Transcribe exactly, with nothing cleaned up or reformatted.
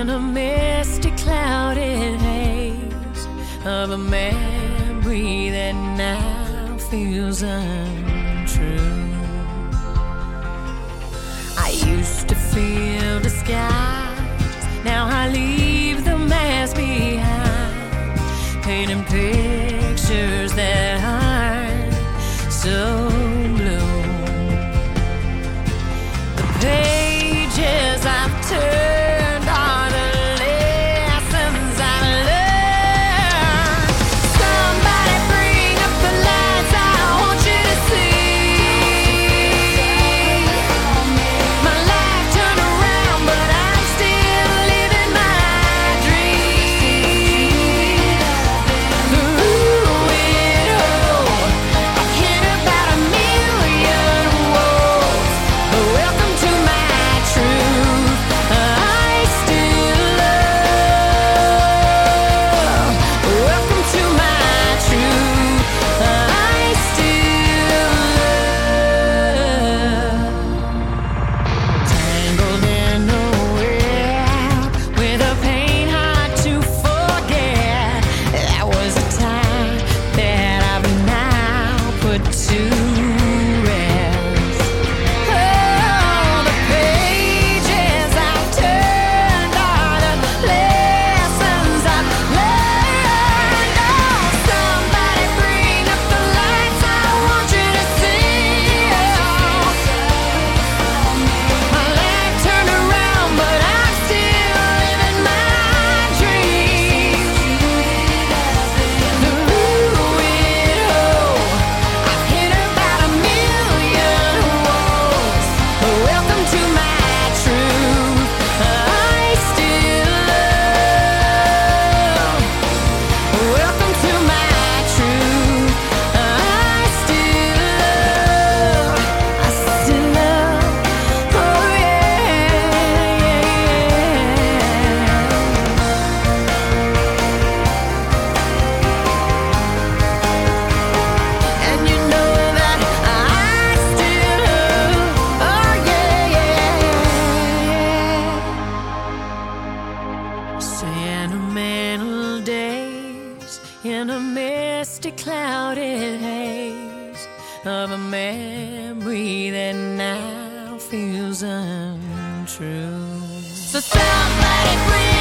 in a misty, clouded haze of a memory that now feels untrue. I used to feel the skies, now I leave them as behind, painting pictures that aren't so blue. The pages I've turned are the lessons I learned. Somebody bring up the lights, I want you to see. My life turned around, but I'm still living my dream. Through it all, I've hit about a million walls. Welcome to my truth. I still love. Welcome to my truth. I still love. Tangled in a web with a pain hard to forget. That was a time that I've now put to rest. Oh, the pages I've turned are the lessons I've learned. Oh, somebody bring up the lights, I want you to see. My life turned around, but I'm still living my dream. Through it all, I've hit about a million walls. Welcome to my truth. I still love. Welcome to my truth. I still love. I still love. Oh yeah, yeah, yeah. And you know that I still love. Oh yeah, yeah, yeah. Sentimental days in a misty, clouded haze of a memory that now feels untrue. So somebody bring